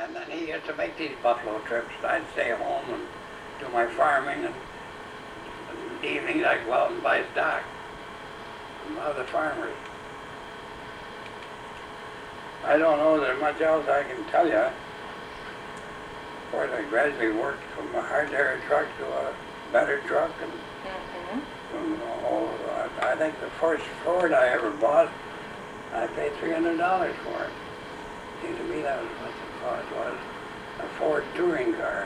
And then he used to make these buffalo trips. I'd stay home and do my farming, and in the evenings I'd go out and buy stock from other farmers. I don't know there's much else I can tell you. Of course, I gradually worked from a hardware truck to a better truck, and I think the first Ford I ever bought, I paid $300 for it. Seemed to me that was what the cost was, a Ford touring car.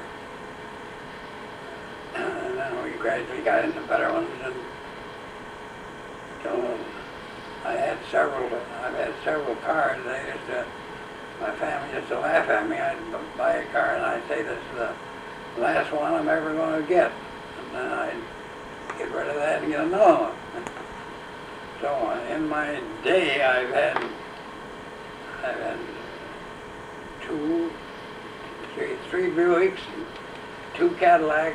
And then we gradually got into better ones, and so I've had several cars. My family used to laugh at me. I'd buy a car and I'd say, this is the last one I'm ever going to get. And then I'd get rid of that and get another one. So in my day, I've had three Buicks, and 2 Cadillacs.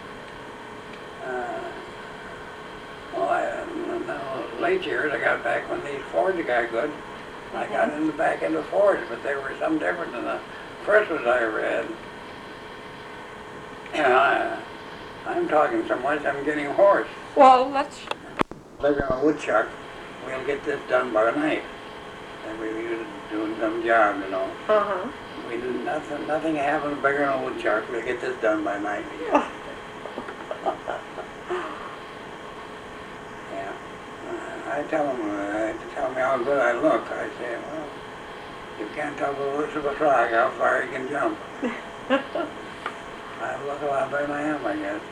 In late years, I got back when these Fords got good. I got back into Fords, but they were some different than the first ones I ever had. I'm talking so much, I'm getting hoarse. Well, let's... Living on a woodchuck, we'll get this done by night. And we were doing some job, you know. We do nothing happens bigger than a woodchuck. We'll get this done by night. Yeah. I tell them, they tell me how good I look. I say, well, you can't tell the looks of a frog how far he can jump. I look a lot better than I am, I guess.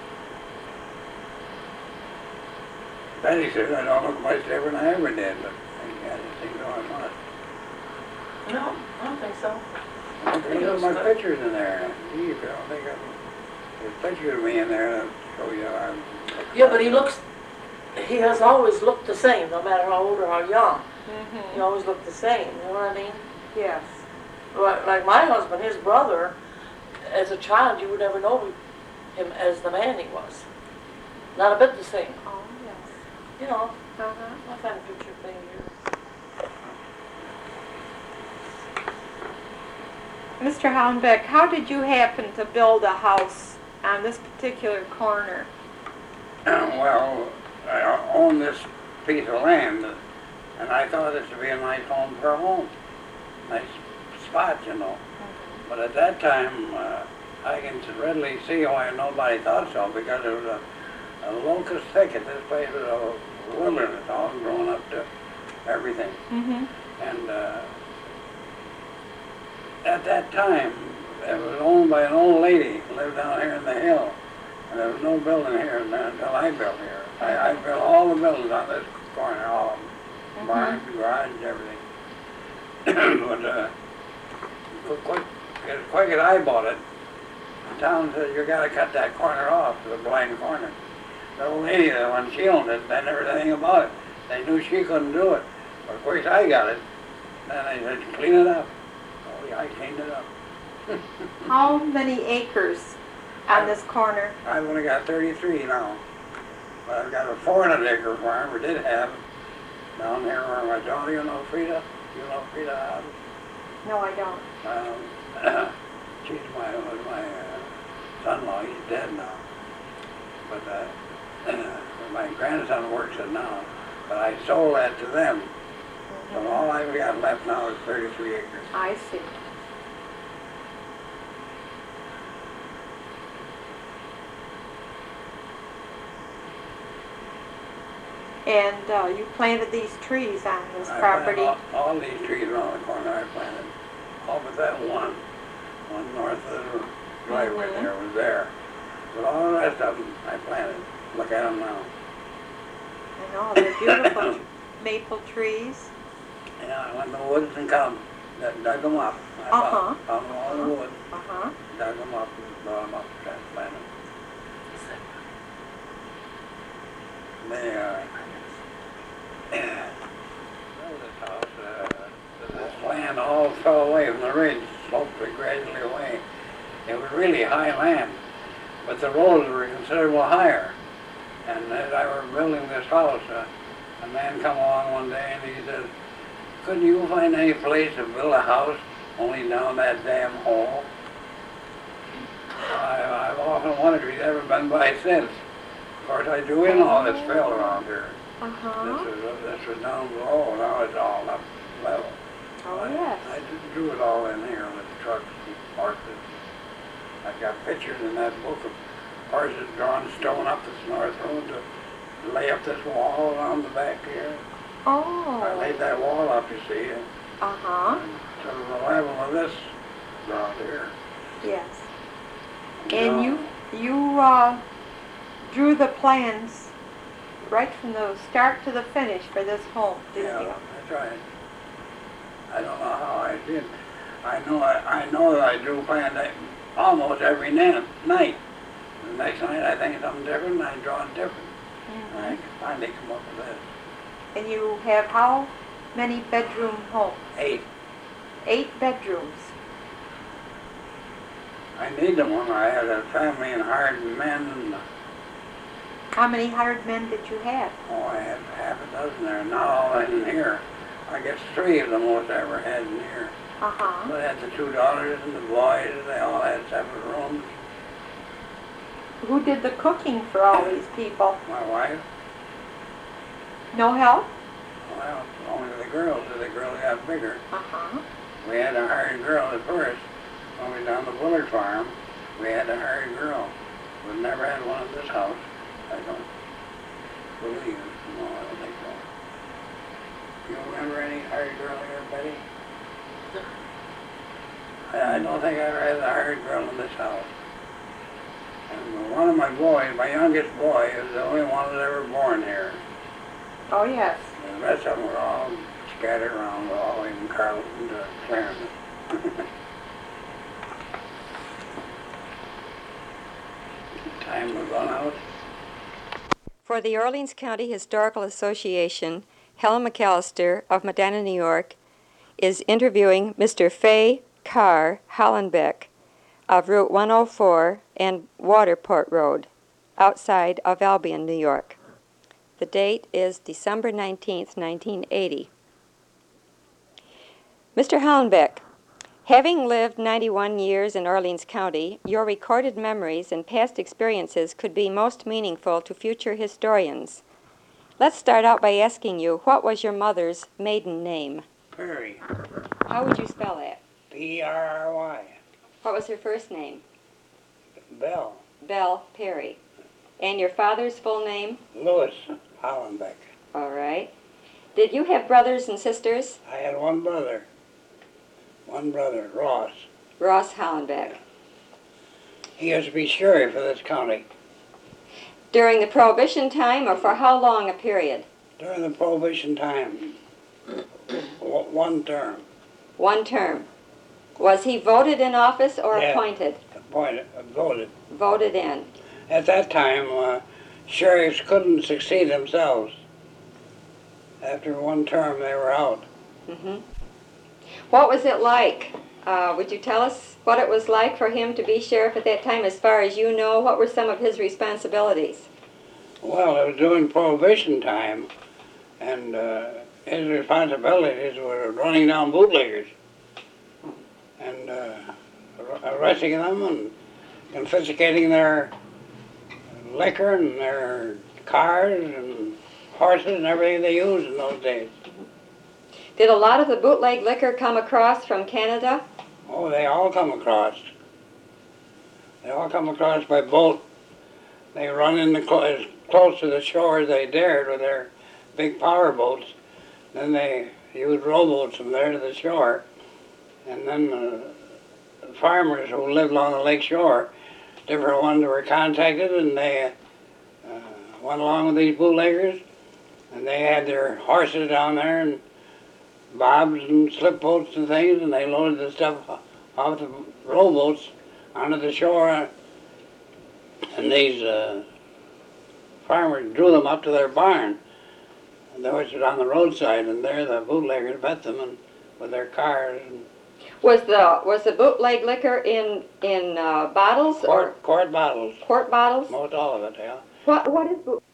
Betty says I don't look much different than I ever did, but I just think so I must. No, I don't think so. There's my pictures in there. Gee, if you don't think there's pictures of me in there that show you how I'm... Yeah, but he has always looked the same, no matter how old or how young. He always looked the same, you know what I mean? Yes. Like my husband, his brother, as a child, you would never know him as the man he was. Not a bit the same. Oh, yes. You know, I've had a picture thing here. Mr. Hallenbeck, how did you happen to build a house on this particular corner? Well, I own this piece of land, and I thought this would be a nice home for a home. Nice spot, you know. But at that time, I can readily see why nobody thought so, because it was a locust thicket. This place was a wilderness, all grown up to everything. And at that time, it was owned by an old lady who lived down here in the hill. And there was no building here until I built here. I built all the buildings on this corner, all of them. Barns, garage, everything. But as quick as I bought it, the town said, you gotta cut that corner off, the blind corner. The old lady, when she owned it, they never said anything about it. They knew she couldn't do it. But of course I got it. Then they said, clean it up. Oh yeah, I cleaned it up. How many acres on this corner? I've only got 33 now. But I've got a 400-acre farm, or did have, down there where my daughter, you know Frida? You know Frida Hobbs? No, I don't. She's my son-in-law. He's dead now. But my grandson works it now. But I sold that to them. So all I've got left now is 33 acres. I see. And you planted these trees on this property? All these trees around the corner I planted. All but that one north of the driveway there was there. But all the rest of them I planted. Look at them now. I know, they're beautiful maple trees. Yeah, I went in the woods and dug them up. I found them all in the woods. Dug them up and brought them up and transplanted them. They this house, this land all fell away from the ridge, sloped it gradually away. It was really high land, but the roads were considerable higher. And as I were building this house, a man come along one day and he said, couldn't you find any place to build a house only down that damn hole. I've often wondered if he's ever been by since. Of course, I drew in all this fill around here. Uh-huh. This was down below, now it's all up level. Oh, yes. I just drew it all in here with trucks and horses. I've got pictures in that book of horses drawing stone up this north road to lay up this wall around the back here. I Oh. laid that wall up, you see, Uh-huh. to the level of this ground here. Yes. Now, And you drew the plans right from the start to the finish for this home, didn't Yeah, you? that's right. I don't know how I did. I know that I drew plans almost every night. The next night I think of something different and I draw it different. And I finally come up with this. And you have how many bedroom home? 8. 8 bedrooms. I need them when I had a family and hired men and How many hired men did you have? I had half a dozen there. Not all in here. I guess 3 of the most I ever had in here. Uh-huh. But I had the 2 daughters and the boys. They all had separate rooms. Who did the cooking for all these people? My wife, No help? well, only the girls. As the girls got bigger. Uh-huh. We had a hired girl at first. When we were down the Bullard farm, we had a hired girl. We've never had one at this house. I don't believe. No, I don't think so. You remember any hired girl here, Betty? I don't think I ever had a hired girl in this house. And one of my boys, my youngest boy, is the only one that ever born here. Oh, yes. The rest of them were all scattered around, all in Carleton to Clarendon. Time to run out. For the Orleans County Historical Association, Helen McAllister of Medina, New York, is interviewing Mr. Fay Carr Hollenbeck of Route 104 and Waterport Road, outside of Albion, New York. The date is December 19th, 1980. Mr. Hollenbeck, having lived 91 years in Orleans County, your recorded memories and past experiences could be most meaningful to future historians. Let's start out by asking you, what was your mother's maiden name? Perry. How would you spell that? P-R-R-Y. What was her first name? Bell. Belle Perry. And your father's full name? Louis Hollenbeck. All right. Did you have brothers and sisters? I had one brother. Ross. Ross Hollenbeck. He used to be sheriff of this county During the Prohibition time, or for how long a period? during the Prohibition time. One term. One term. Was he voted in office or Yeah. appointed? Voted. Voted in. At that time, sheriffs couldn't succeed themselves. After one term, they were out. Mm-hmm. What was it like? Would you tell us what it was like for him to be sheriff at that time, as far as you know? What were some of his responsibilities? Well, it was during Prohibition time, and his responsibilities were running down bootleggers and arresting them and confiscating their liquor and their cars and horses and everything they used in those days. Did a lot of the bootleg liquor come across from Canada? Oh, they all come across. They all come across by boat. They run in as close to the shore as they dared with their big power boats. Then they used rowboats from there to the shore. And then the farmers who lived along the lake shore, different ones were contacted, and they went along with these bootleggers. And they had their horses down there and bobs and slip boats and things, and they loaded the stuff off the rowboats onto the shore, and these farmers drew them up to their barn, and they was on the roadside, and there the bootleggers met them and with their cars and Was the bootleg liquor in bottles or quart bottles, quart bottles? most all of it, yeah.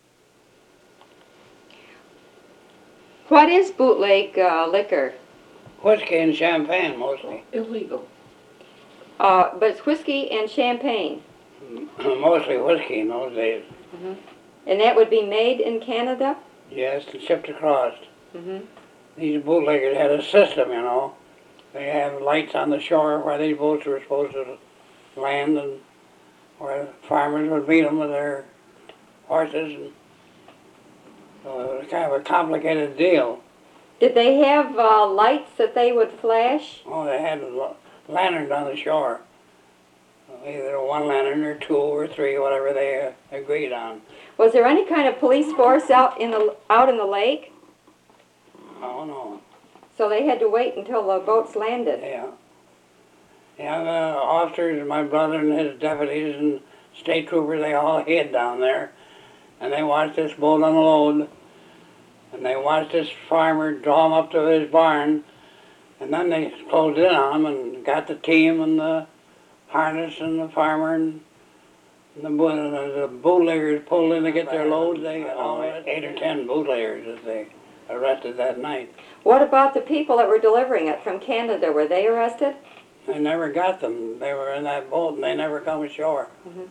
What is bootleg liquor? Whiskey and champagne mostly. Illegal. But it's whiskey and champagne. Mostly whiskey in those days. And that would be made in Canada? Yes, and shipped across. Mm-hmm. These bootleggers had a system, you know. They had lights on the shore where these boats were supposed to land, and where farmers would meet them with their horses. And so it was kind of a complicated deal. Did they have lights that they would flash? Oh, they had lanterns on the shore. Either one lantern or two or three, whatever they agreed on. Was there any kind of police force out in the lake? Oh, no. So they had to wait until the boats landed. Yeah. Yeah, the officers, my brother and his deputies and state troopers, they all hid down there. And they watched this boat unload. And they watched this farmer draw him up to his barn. And then they closed in on him and got the team and the harness and the farmer and the bootleggers pulled in to get their loads. They got all 8 or 10 bootleggers that they arrested that night. What about the people that were delivering it from Canada? Were they arrested? They never got them. They were in that boat and they never come ashore.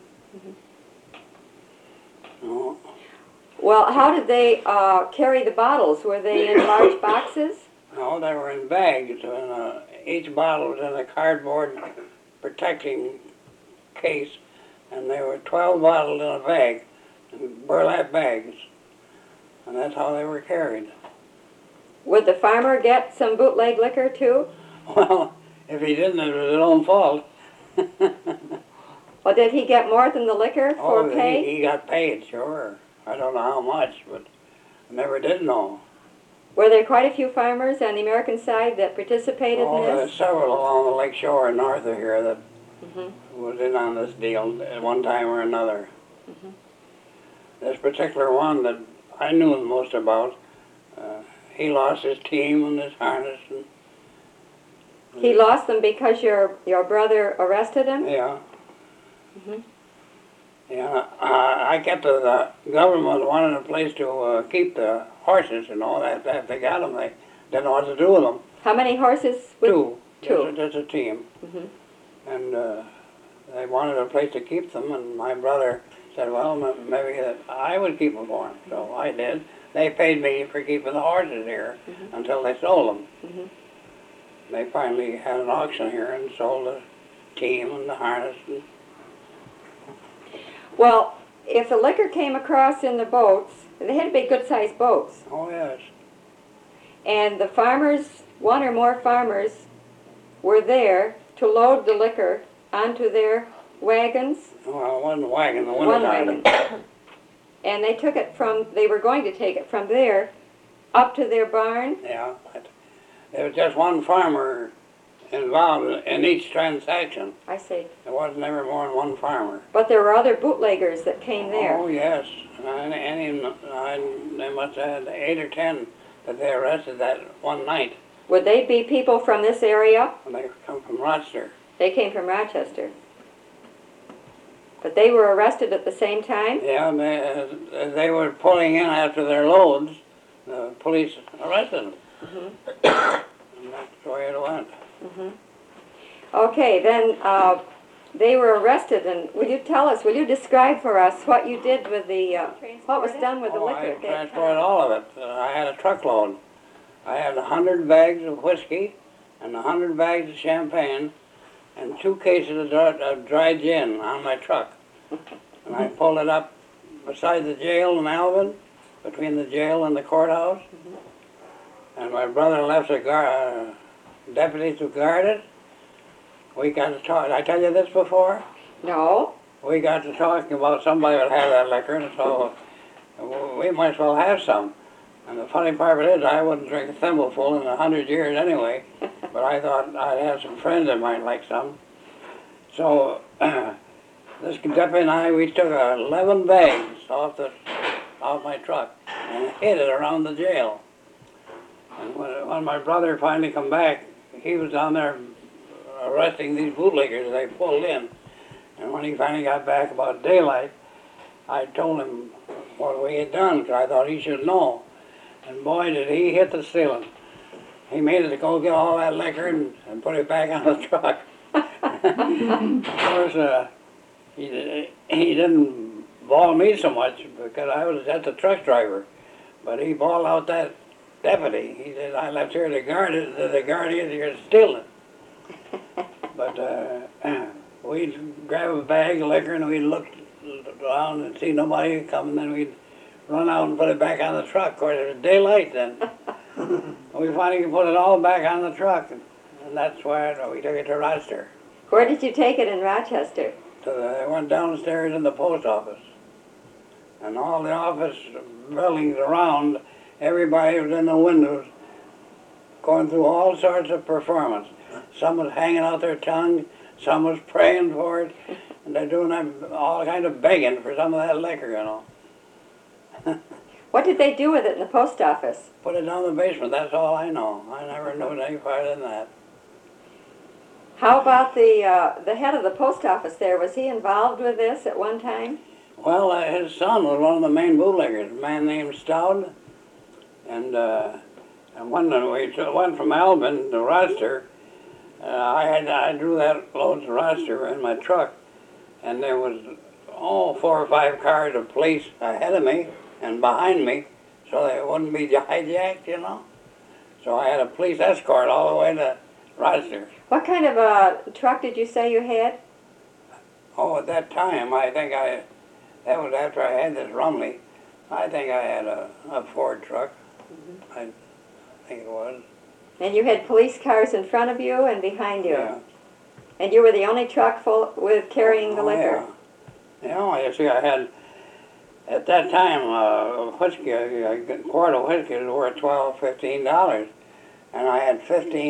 No. Well, how did they carry the bottles? Were they in large boxes? No, they were in bags. And, each bottle was in a cardboard protecting case, and there were 12 bottles in a bag, in burlap bags, and that's how they were carried. Would the farmer get some bootleg liquor too? Well, if he didn't, it was his own fault. Or did he get more than the liquor for pay? He got paid, sure. I don't know how much, but I never did know. Were there quite a few farmers on the American side that participated in There's this? several along the lake shore north of here that was in on this deal at one time or another. This particular one that I knew the most about, he lost his team and his harness. And, He lost them because your brother arrested him? yeah. Yeah, I kept the government wanted a place to keep the horses, you know. If they got them, they didn't know what to do with them. How many horses? Two. Two. Just a team. And they wanted a place to keep them, and my brother said, well, maybe I would keep them for him. So I did. They paid me for keeping the horses here until they sold them. They finally had an auction here and sold the team and the harness. And Well, if the liquor came across in the boats, they had to be good-sized boats. oh, yes. And the farmers, one or more farmers, were there to load the liquor onto their wagons. Well, one wagon, the One wintertime. wagon. And they were going to take it from there up to their barn. Yeah. But there was just one farmer involved in each transaction. I see. There wasn't ever more than one farmer. But there were other bootleggers that came there. Oh, yes. They must have had 8 or 10 that they arrested that one night. Would they be people from this area? When they come from Rochester. They came from Rochester. But they were arrested at the same time? Yeah, they were pulling in after their loads. The police arrested them. And that's the way it went. Okay, then they were arrested, and will you describe for us what you did with what was done with the liquor I at that time? transported all of it. I had a truckload. I had 100 bags of whiskey and 100 bags of champagne and 2 cases of dry gin on my truck. And I pulled it up beside the jail in Alvin, between the jail and the courthouse. And my brother left a deputy to guard it. We got to talk. Did I tell you this before? No. We got to talking about somebody would have that liquor, and so we might as well have some. And the funny part of it is, I wouldn't drink a thimbleful in 100 years anyway, but I thought I'd have some friends that might like some. So this deputy and I, we took 11 bags off my truck and hid it around the jail. And when my brother finally come back, he was down there arresting these bootleggers they pulled in. And when he finally got back about daylight, I told him what we had done, because I thought he should know. And boy, did he hit the ceiling. he made us go get all that liquor and put it back on the truck. Of course, he didn't bawl me so much because I was just a truck driver, but he bawled out that deputy. He said, I left here to guard it, the guardian, you're stealing. But we'd grab a bag of liquor and we'd look around and see nobody come, and then we'd run out and put it back on the truck. Of course, it was daylight then. We finally put it all back on the truck, and that's why we took it to Rochester. Where did you take it in Rochester? So I went downstairs in the post office, and all the office buildings around, everybody was in the windows going through all sorts of performance. Some was hanging out their tongue, some was praying for it, and they're doing all kind of begging for some of that liquor, you know. What did they do with it in the post office? Put it down in the basement, that's all I know. I never knew any farther than that. How about the head of the post office there? Was he involved with this at one time? Well, his son was one of the main bootleggers, a man named Stout, and when we went from Albin to Rochester, I drew that load to Rochester in my truck, and there was 4 or 5 cars of police ahead of me and behind me, so they wouldn't be hijacked, you know. So I had a police escort all the way to Rochester. What kind of a truck did you say you had? Oh, at that time, that was after I had this Rumley. I think I had a Ford truck. I think it was. And you had police cars in front of you and behind you? Yeah. And you were the only truck full with carrying the liquor? Yeah, you see, I had, at that time, whiskey, a quart of whiskey was worth $12, $15. And I had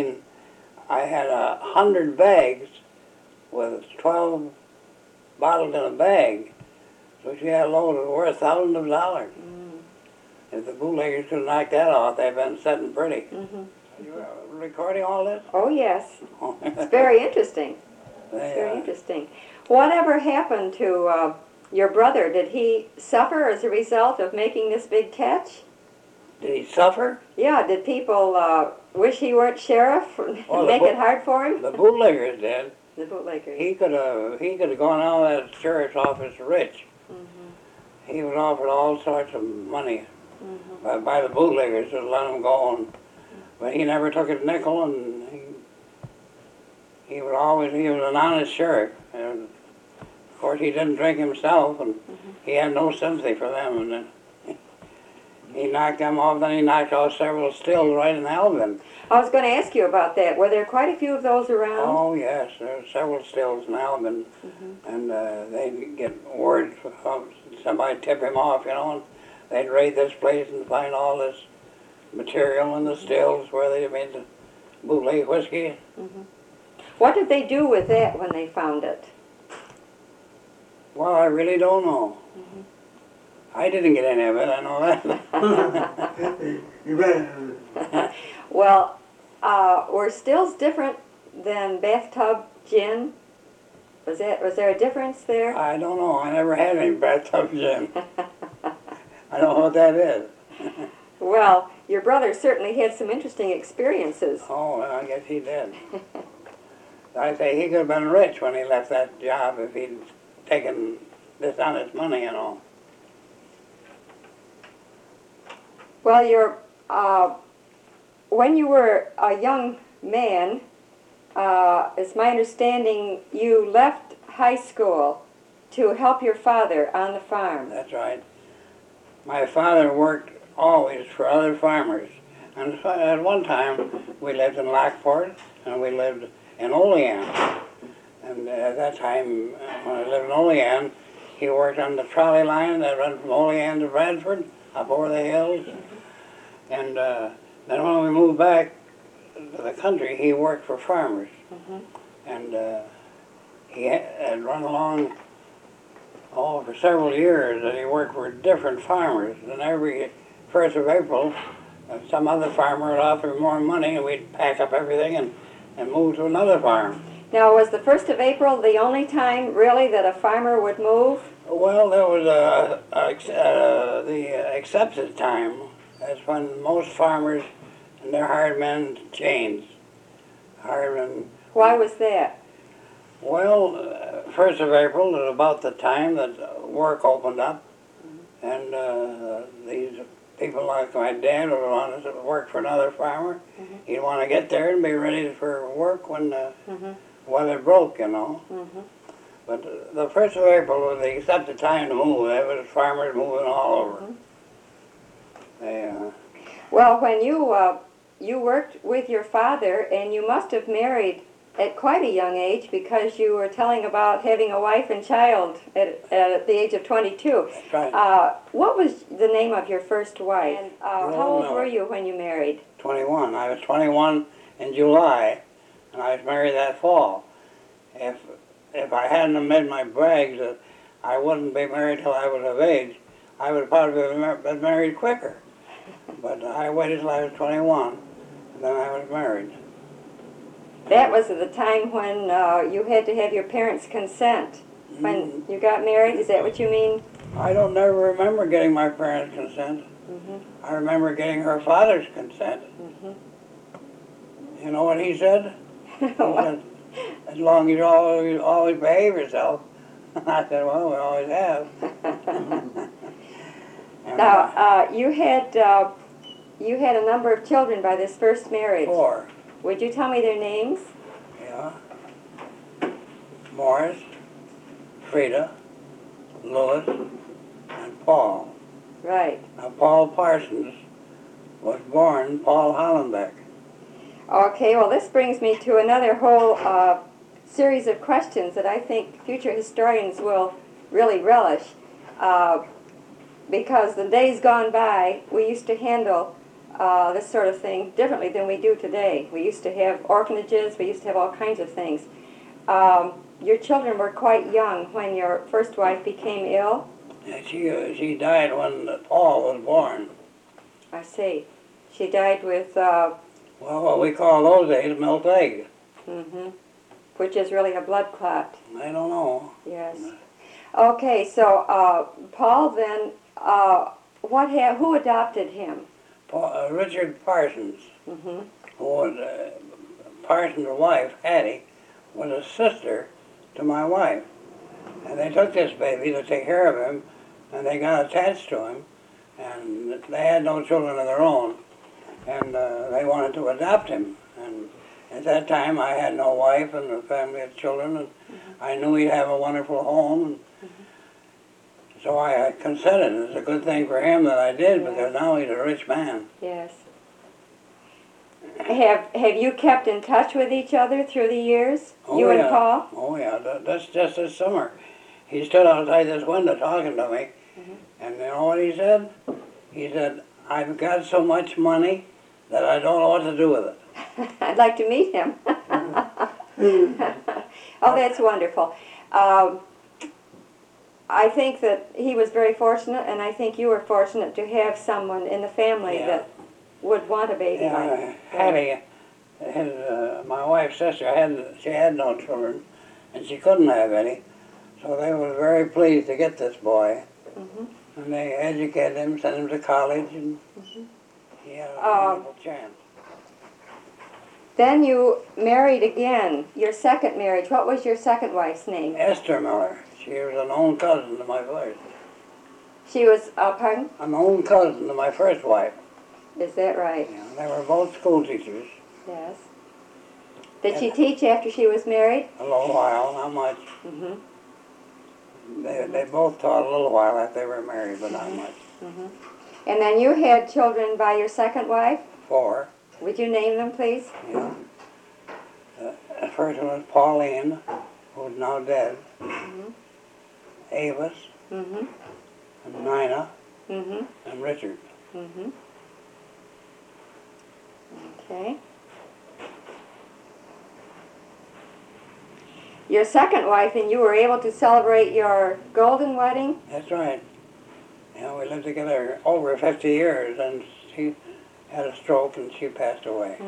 100 bags with 12 bottles in a bag. So she had a load that was worth thousands of dollars. If the bootleggers could knock that off, they'd been sitting pretty. Are you recording all this? Oh, yes. It's very interesting. It's very interesting. Whatever happened to your brother? Did he suffer as a result of making this big catch? Did he suffer? Yeah, did people wish he weren't sheriff and make it hard for him? The bootleggers did. The bootleggers. He could have gone out of that sheriff's office rich. He was offered all sorts of money by the bootleggers to let him go, but he never took his nickel, and he was an honest sheriff. And of course, he didn't drink himself, and he had no sympathy for them. And then he knocked them off. Then he knocked off several stills right in Albin. I was going to ask you about that. Were there quite a few of those around? Oh yes, there were several stills in Albin, and they'd get word from somebody tip him off, you know, and they'd raid this place and find all this material in the stills where they made the bootleg whiskey. What did they do with that when they found it? Well, I really don't know. I didn't get any of it, I know that. You bet. Well, were stills different than bathtub gin? Was there a difference there? I don't know. I never had any bathtub gin. I don't know what that is. Well, your brother certainly had some interesting experiences. Oh, well, I guess he did. I say he could have been rich when he left that job if he'd taken this honest money, you know. Well, when you were a young man, it's my understanding you left high school to help your father on the farm. That's right. My father worked always for other farmers. And at one time, we lived in Lockport, and we lived in Olean. And at that time, when I lived in Olean, he worked on the trolley line that ran from Olean to Bradford, up over the hills. And then when we moved back to the country, he worked for farmers. And he had run along for several years, and he worked for different farmers. And every 1st of April, some other farmer would offer more money, and we'd pack up everything and move to another farm. Now, was the 1st of April the only time, really, that a farmer would move? Well, there was the accepted time. That's when most farmers and they're hired men to chains. Hired men. Why was that? Well, 1st of April is about the time that work opened up, and these people like my dad would want to work for another farmer. He'd want to get there and be ready for work when the weather broke, you know. But the 1st of April was the accepted time to move. There was farmers moving all over. They, Well, when you worked with your father, and you must have married at quite a young age, because you were telling about having a wife and child at the age of 22. that's right. What was the name of your first wife? And how old Miller. were you when you married? 21. I was 21 in July, and I was married that fall. If I hadn't have made my brags that I wouldn't be married till I was of age, I would probably have been married quicker. But I waited till I was 21, and then I was married. That was at the time when you had to have your parents' consent. When you got married, is that what you mean? I don't never remember getting my parents' consent. I remember getting her father's consent. You know what he said? He said, as long as you always behave yourself. I said, well, we always have. And, Now, you had a number of children by this first marriage. 4, Would you tell me their names? yeah. Morris, Frida, Louis, and Paul. Right. Now, Paul Parsons was born Paul Hollenbeck. Okay, well, this brings me to another whole series of questions that I think future historians will really relish. Because the days gone by, we used to handle this sort of thing differently than we do today. We used to have orphanages, we used to have all kinds of things. Your children were quite young when your first wife became ill. And she died when Paul was born. I see. She died with, Well, what we call those days milk egg. which is really a blood clot. I don't know. Yes. Okay, so Paul then, who adopted him? Richard Parsons, who was Parsons' wife, Hattie, was a sister to my wife. And they took this baby to take care of him, and they got attached to him, and they had no children of their own, and they wanted to adopt him. And at that time, I had no wife and a family of children, and I knew he'd have a wonderful home. And so I consented. It's a good thing for him that I did, because now he's a rich man. Yes. Have you kept in touch with each other through the years? Oh, you yeah. and Paul? Oh, yeah. That's just this summer. He stood outside this window talking to me, and you know what he said? He said, I've got so much money that I don't know what to do with it. I'd like to meet him. Oh, that's wonderful. I think that he was very fortunate, and I think you were fortunate to have someone in the family Yeah. that would want a baby like Yeah, Hattie, my wife's sister, she had no children, and she couldn't have any, so they were very pleased to get this boy. And they educated him, sent him to college, and he had a wonderful chance. Then you married again, your second marriage. What was your second wife's name? Esther Miller. She was an own cousin to my first. She was, pardon? An own cousin to my first wife. Is that right? Yeah, they were both school teachers. Yes. Did she teach after she was married? A little while, not much. They both taught a little while after they were married, but not much. And then you had children by your second wife? 4. Would you name them, please? Yeah. The first one was Pauline, who's now dead. Avis, and Nina, and Richard. Okay. Your second wife and you were able to celebrate your golden wedding? That's right. Yeah, we lived together over 50 years, and she had a stroke and she passed away.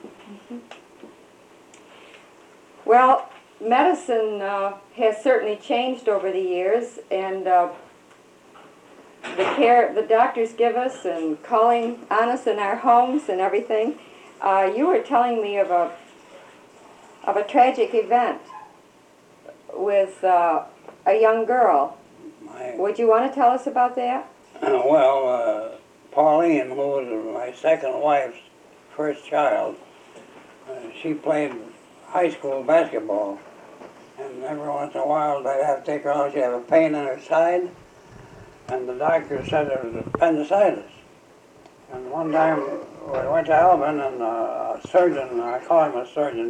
Well, medicine has certainly changed over the years, and the care the doctors give us and calling on us in our homes and everything. You were telling me of a tragic event with a young girl. Would you want to tell us about that? Pauline, who was my second wife's first child, she played high school basketball. And every once in a while, they'd have to take her out. She'd have a pain in her side. And the doctor said it was appendicitis. And one time, we went to Alvin, and a surgeon, I call him a surgeon,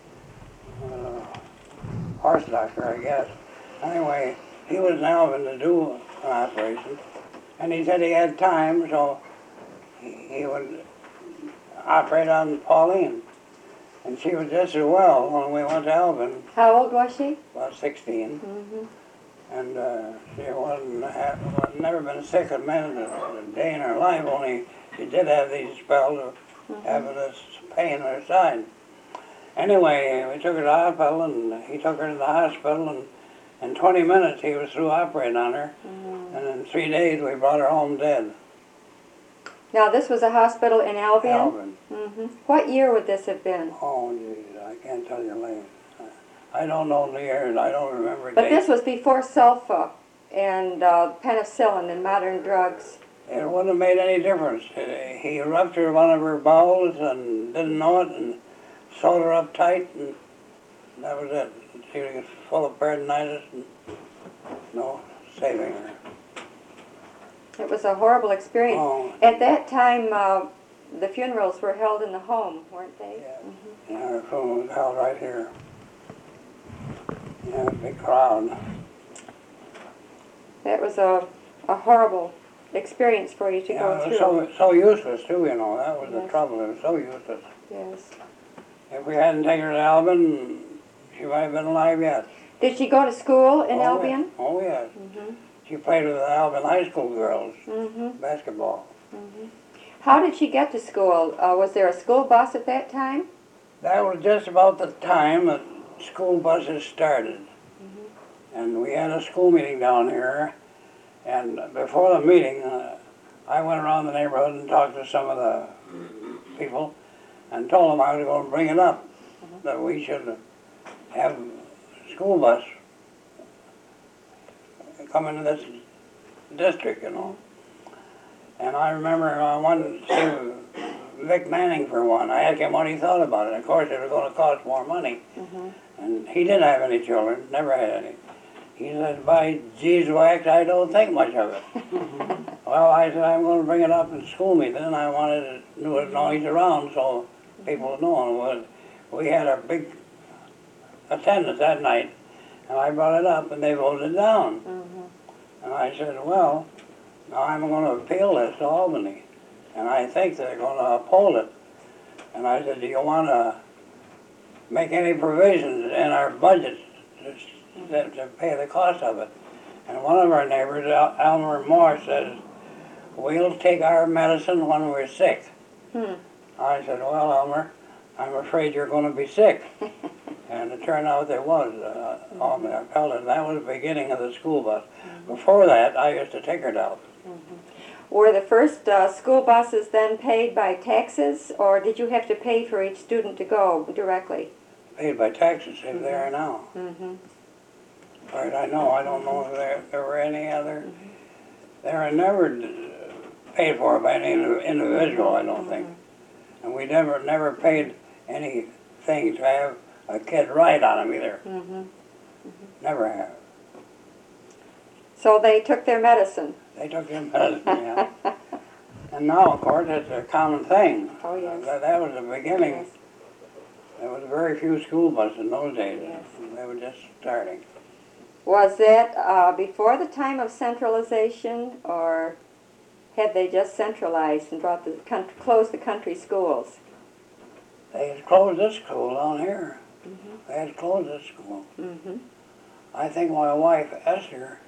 horse doctor, I guess. Anyway, he was in Alvin to do an operation. And he said he had time, so he would operate on Pauline. And she was just as well when we went to Alvin. How old was she? About 16. Mm-hmm. And she never been sick a minute a day in her life, only she did have these spells of having this pain in her side. Anyway, we took her to the hospital, and he took her to the hospital, and in 20 minutes he was through operating on her, and in 3 days we brought her home dead. Now, this was a hospital in Albion? Alvin. Mm-hmm. What year would this have been? Oh, geez, I can't tell you later. I don't know the years, I don't remember But dates. this was before sulfa and penicillin and modern drugs. It wouldn't have made any difference. He ruptured one of her bowels and didn't know it, and sewed her up tight, and that was it. She was full of peritonitis, and no saving her. It was a horrible experience. Oh. At that time, the funerals were held in the home, weren't they? Yeah, yeah, her funeral was held right here. Yeah, a big crowd. That was a horrible experience for you to Yeah, go it through. was so useless too, you know. That was the Yes. trouble. It was so useless. Yes. If we hadn't taken her to Alvin, she might have been alive yet. Did she go to school in Oh, Albion? Yeah. Oh, yes. Mm-hmm. She played with the Alvin High School girls, Mm-hmm. basketball. Mm-hmm. How did she get to school? Was there a school bus at that time? That was just about the time that school buses started. And we had a school meeting down here, and before the meeting, I went around the neighborhood and talked to some of the people and told them I was going to bring it up, that we should have a school bus come into this district, you know. And I remember I wanted to see Vic Manning for one. I asked him what he thought about it. Of course, it was going to cost more money. And he didn't have any children, never had any. He said, by Geesewax, I don't think much of it. Well, I said, I'm going to bring it up in school meeting, and I wanted to do it noise around so people would know. We had a big attendance that night, and I brought it up, and they voted it down. And I said, well, now I'm going to appeal this to Albany, and I think they're going to uphold it. And I said, do you want to make any provisions in our budget to pay the cost of it? And one of our neighbors, Elmer Moore, says, we'll take our medicine when we're sick. I said, well, Elmer, I'm afraid you're going to be sick. And it turned out there was Albany upheld it, and that was the beginning of the school bus. Before that, I used to take her down. Were the first school buses then paid by taxes, or did you have to pay for each student to go directly? Paid by taxes, if they are now. As far as I know, I don't know if there were any other. They were never paid for by any individual, I don't think. And we never paid anything to have a kid ride on them either. Never have. So they took their medicine. They took their medicine, yeah. And now, of course, it's a common thing. Oh, yes. That was the beginning. Yes. There was very few school buses in those days. Yes. They were just starting. Was that before the time of centralization, or had they just centralized and brought closed the country schools? They had closed this school down here. They had closed this school. I think my wife, Esther,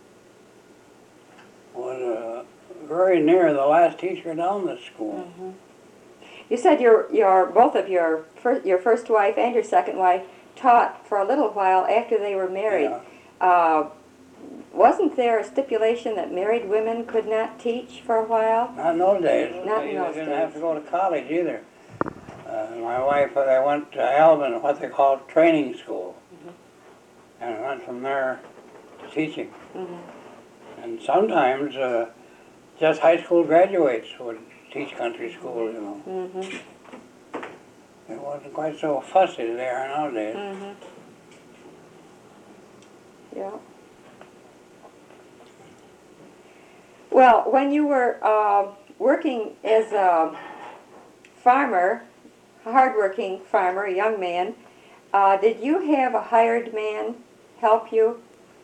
was very near the last teacher down this school. You said both of your first wife and your second wife taught for a little while after they were married. Yeah. wasn't there a stipulation that married women could not teach for a while? Not in those days. Not in You those didn't have days. to go to college either. My wife, they went to Alvin, what they call training school, and went from there to teaching. And sometimes just high school graduates would teach country school, you know. It wasn't quite so fussy there nowadays. Yeah. Well, when you were working as a farmer, a hard-working farmer, a young man, did you have a hired man help you?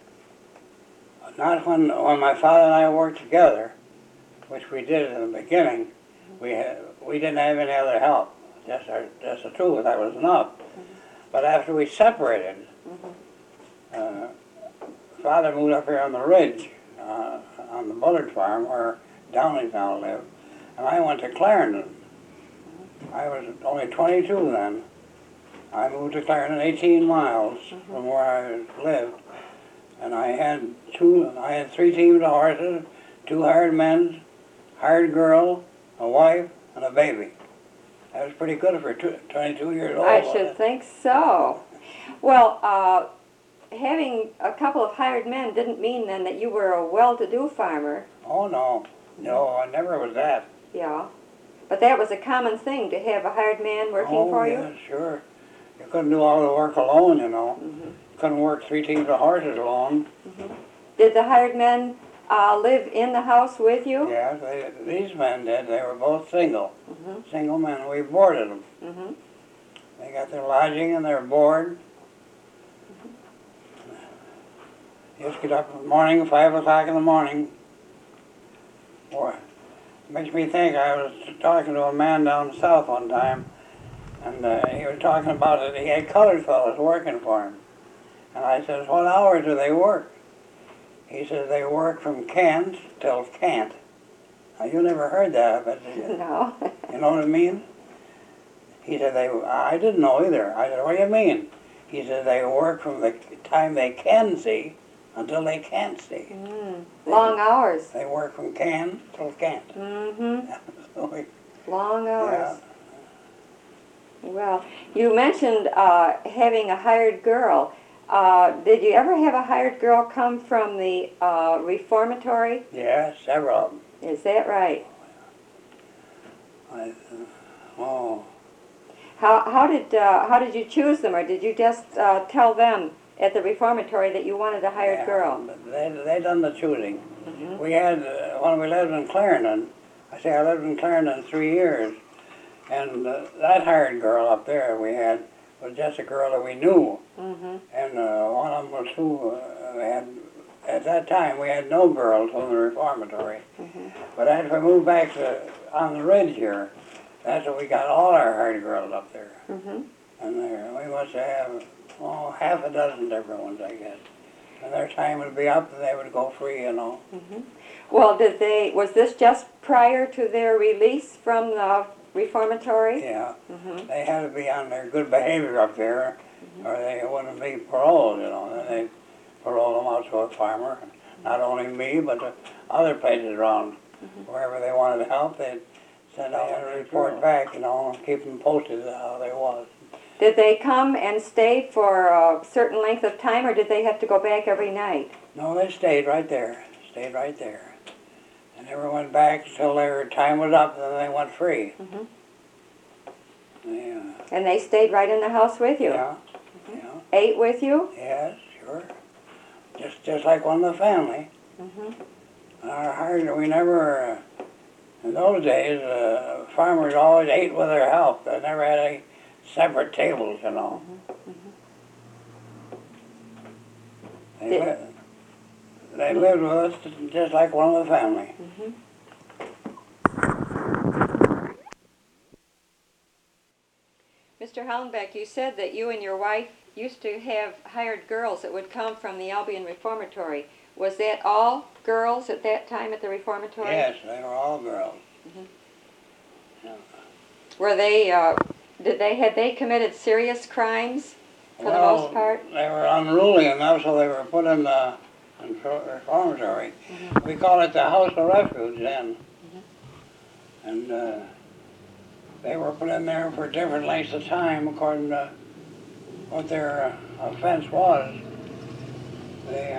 Not when my father and I worked together, which we did in the beginning. We didn't have any other help. That's the truth. That was enough. But after we separated, Father moved up here on the ridge, on the Bullard farm where Downey's now lived, and I went to Clarendon. I was only 22 then. I moved to Clarendon, 18 miles from where I lived, and I had 3 teams of horses, 2 hired men, hired girl, a wife, and a baby. That was pretty good for 22 years old. I should think so. Well, having a couple of hired men didn't mean then that you were a well-to-do farmer. Oh, no. No, I never was that. Yeah. But that was a common thing, to have a hired man working for you? Oh, yeah, sure. You couldn't do all the work alone, you know. You couldn't work 3 teams of horses alone. Did the hired men live in the house with you? Yeah, these men did. They were both single. Single men. We boarded them. They got their lodging and their board. Just get up in the morning, 5 o'clock in the morning. Boy, it makes me think. I was talking to a man down south one time, and he was talking about it. He had colored fellows working for him. And I said, what hours do they work? He says they work from can't till can't. Now, you never heard that, but No. you know what I mean? He said I didn't know either. I said, what do you mean? He said they work from the time they can see until they can't see. Long hours. They work from can till can't. So Long hours. yeah. Well, you mentioned having a hired girl. Did you ever have a hired girl come from the reformatory? Yeah, several of them. Is that right? Oh, How did you choose them, or did you just tell them at the reformatory that you wanted a hired yeah, girl? They done the choosing. We had, when we lived in Clarendon, I lived in Clarendon 3 years, and that hired girl up there we had was just a girl that we knew. And one of them was who at that time we had no girls on the reformatory. But as we moved back on the ridge here, that's when we got all our hired girls up there. And we must have half a dozen different ones, I guess. And their time would be up and they would go free, you know. Well, was this just prior to their release from the reformatory? Yeah. They had to be on their good behavior up there, or they wouldn't be paroled, you know. Then they parole them out to a farmer. Not only me, but the other places around. Wherever they wanted help, they'd send out a report back, you know, and keep them posted how they was. Did they come and stay for a certain length of time, or did they have to go back every night? No, they stayed right there. Stayed right there. And never went back until their time was up, and then they went free. Yeah. And they stayed right in the house with you? Yeah. Yeah. Ate with you? Yes, sure. Just like one of the family. Our hired, we never, in those days, farmers always ate with their help. They never had any separate tables, you know. They lived with us just like one of the family. Mr. Hollenbeck, you said that you and your wife used to have hired girls that would come from the Albion Reformatory. Was that all girls at that time at the Reformatory? Yes, they were all girls. Were they, had they committed serious crimes for the most part? They were unruly enough, so they were put in reformatory. We call it the House of Refuge then. And they were put in there for different lengths of time according to what their offense was. They,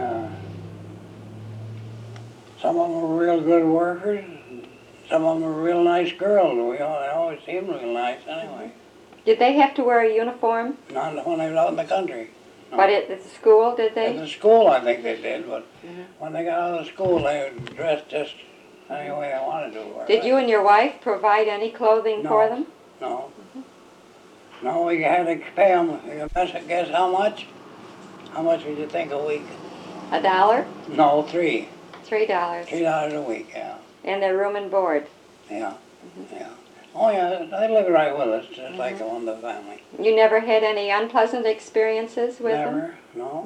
some of them were real good workers, and some of them were real nice girls. They always seemed real nice anyway. Did they have to wear a uniform? Not when they were out in the country. No. But at the school, did At they? the school, I think they did, but when they got out of the school, they dressed just any way they wanted to. Did you and your wife provide any clothing for them? No. No, we had to pay them. You guess how much? How much would you think a week? $1? No, $3. $3. $3 a week, yeah. And their room and board. Yeah, yeah. Oh, yeah, they lived right with us, just like one of the family. You never had any unpleasant experiences with them? Never, no.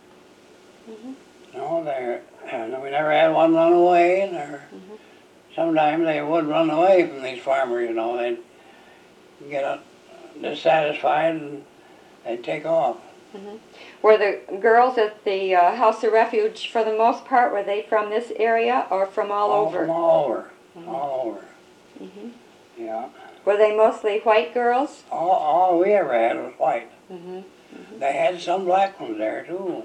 No, we never had one run away. Sometimes they would run away from these farmers, you know. They'd get dissatisfied and they'd take off. Were the girls at the House of Refuge, for the most part, were they from this area or from all over? From all over, all over. Yeah. Were they mostly white girls? All we ever had was white. They had some black ones there too.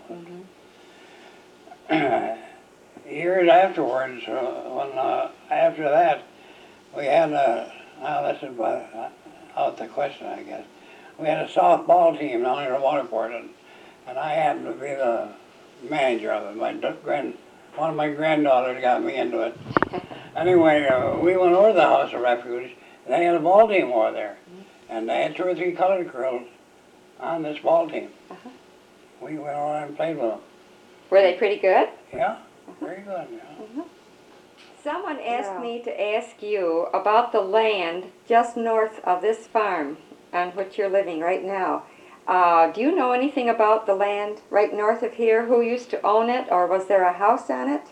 Years afterwards, after that, we had now this is out the question, I guess. We had a softball team down here in Waterport, and I happened to be the manager of it. One of my granddaughters got me into it. Anyway, we went over to the House of Refuge, and they had a ball team over there. And they had 2 or 3 colored girls on this ball team. We went over and played with them. Were they pretty good? Yeah, very good, yeah. Someone asked me to ask you about the land just north of this farm on which you're living right now. Do you know anything about the land right north of here? Who used to own it, or was there a house on it?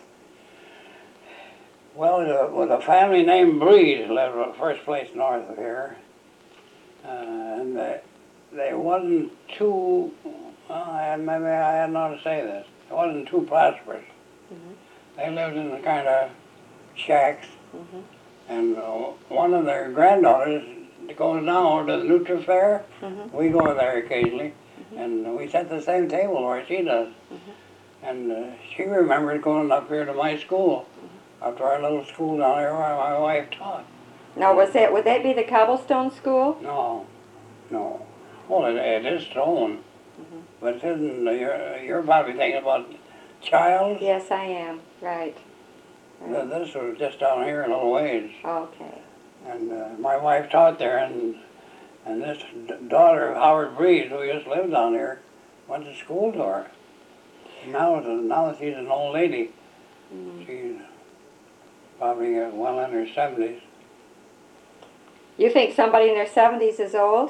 Well, with a family named Breeze lived in the first place north of here. And they wasn't too, maybe I hadn't ought to say this, it wasn't too prosperous. They lived in the kind of shacks. And one of their granddaughters goes down over to the Nutri Fair. We go there occasionally, and we sit at the same table where she does. And she remembers going up here to my school, up to our little school down here where my wife taught. Now, would that be the Cobblestone School? No, no. Well, it is stone, but it isn't. You're probably thinking about Childs. Yes, I am. Right. This was just down here in a little ways. Okay. And my wife taught there, and this daughter of Howard Breeze, who just lived down here, went to school to her. Now she's an old lady. She's probably well in her 70s. You think somebody in their 70s is old?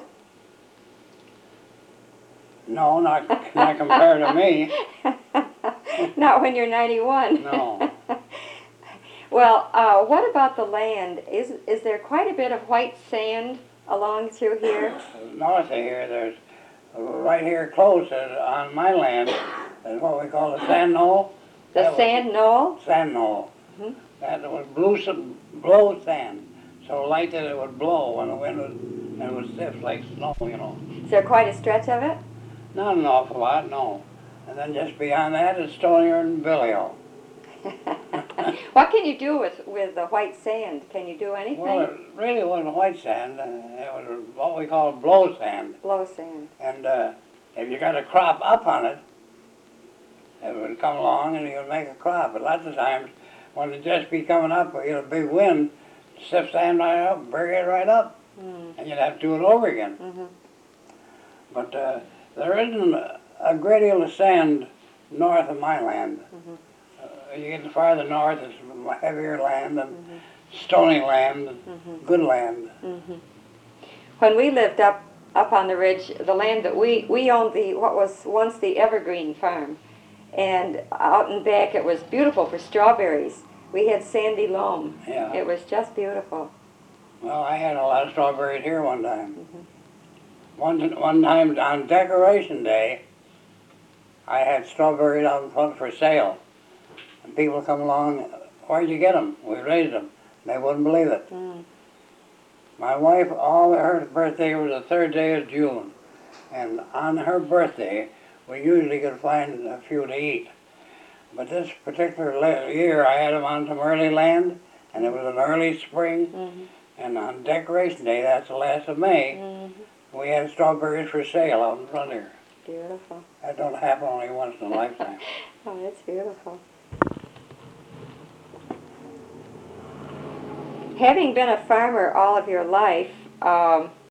No, not compared to me. Not when you're 91. No. Well, what about the land? Is there quite a bit of white sand along through here? North of here, there's right here close on my land is what we call the sand knoll. The sand knoll? Sand knoll. That was blow sand, so light that it would blow when the wind was, and it was stiff like snow, you know. Is there quite a stretch of it? Not an awful lot, no. And then just beyond that is Stonier and Billio. What can you do with the white sand? Can you do anything? Well, it really wasn't white sand. It was what we call blow sand. Blow sand. And if you got a crop up on it, it would come along and you would make a crop. But lots of times, when it just be coming up, we get a big wind, sift sand right up, bury it right up, and you'd have to do it over again. But there isn't a great deal of sand north of my land. You get farther north, it's heavier land and stony land, good land. When we lived up on the ridge, the land that we owned what was once the Evergreen Farm, and out and back it was beautiful for strawberries. We had sandy loam. Yeah. It was just beautiful. Well, I had a lot of strawberries here one time. One time on Decoration Day, I had strawberries out in front for sale. And people come along, where'd you get them? We raised them. They wouldn't believe it. Mm. My wife, her birthday was the 3rd day of June. And on her birthday, we usually could find a few to eat. But this particular year, I had them on some early land, and it was an early spring. Mhm. And on Decoration Day, that's the last of May, Mhm. we had strawberries for sale out in front here. Beautiful. That don't happen only once in a lifetime. Oh, that's beautiful. Having been a farmer all of your life,